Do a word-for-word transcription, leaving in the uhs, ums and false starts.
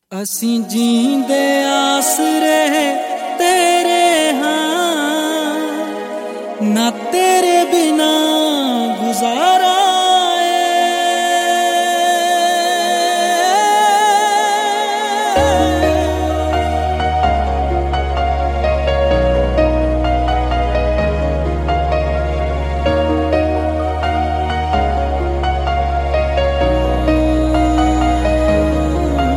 असी जींदे आसरे तेरे हाँ, ना तेरे बिना गुजारा